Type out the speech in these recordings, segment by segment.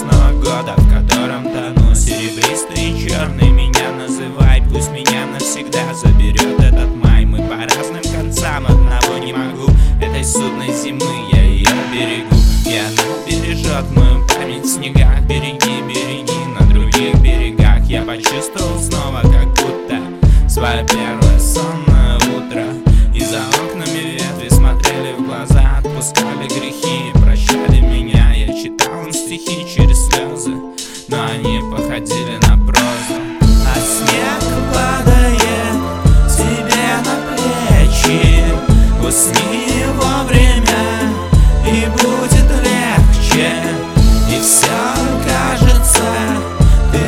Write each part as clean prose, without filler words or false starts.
страшного года, в котором тону. Серебристый и черный меня называй, пусть меня навсегда заберет этот май. Мы по разным концам, одного не могу, этой судной зимы я ее берегу. И она бережет мою память в снегах. Береги, береги, на других берегах. Я почувствовал снова, как будто свое первое сонное утро. И за окнами ветви смотрели в глаза, отпускали грехи, прощали меня. Я читал им стихи через слезы, но они походили на прозу. А снег падает тебе на плечи, усни вовремя, и будет легче. И все кажется, ты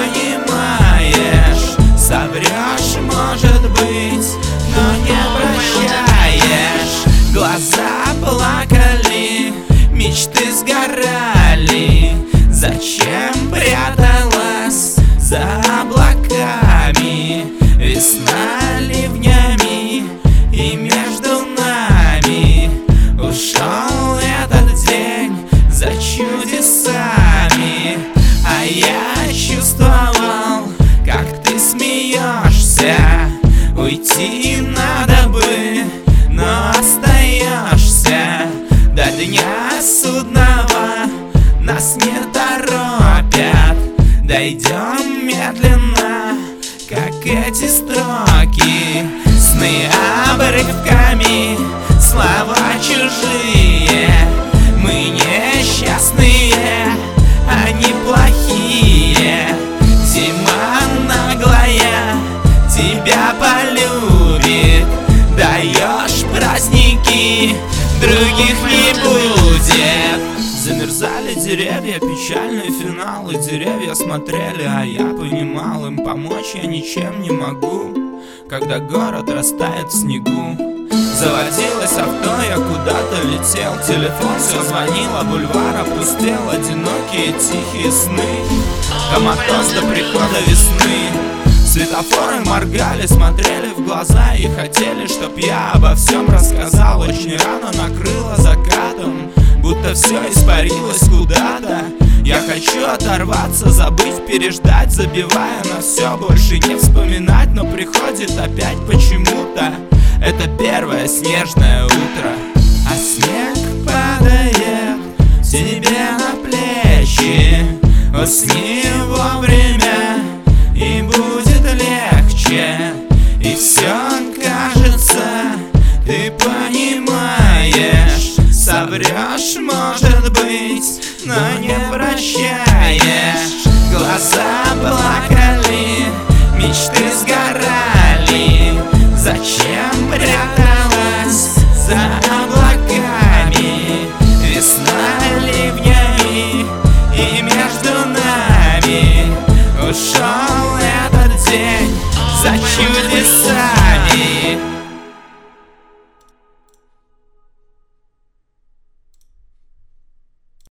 понимаешь, соврешь, может быть, но не прощаешь. Глаза плакали, мечты сгорали. Зачем пряталась за облаками? Весна ливнями, и между нами ушел этот день за чудесами. А я чувствовал, как ты смеешься. Уйти надо бы, но остаешься. До дня судного нас не торопят. Дойдем медленно, как эти строки. Сны обрывками, слова чужие. Мы несчастные, они плохие. Зима наглая тебя полюбит. Даешь праздники, других не будет. Замерзали деревья, печальные финалы. Деревья смотрели, а я понимал, им помочь я ничем не могу. Когда город растает в снегу, заводилось авто, я куда-то летел. Телефон все звонил, а бульвар опустел. Одинокие тихие сны, коматоз до прихода весны. Светофоры моргали, смотрели в глаза и хотели, чтоб я обо всем рассказал. Очень рано накрыло закатом, будто все испарилось куда-то. Я хочу оторваться, забыть, переждать, забивая на все, больше не вспоминать. Но приходит опять почему-то это первое снежное утро. А снег падает тебе на плечи. Усни вовремя, и будет легче. И все кажется, ты понимаешь, соврешь, может быть, но не прощаешь. Глаза плакали, мечты сгорали. Зачем прятать?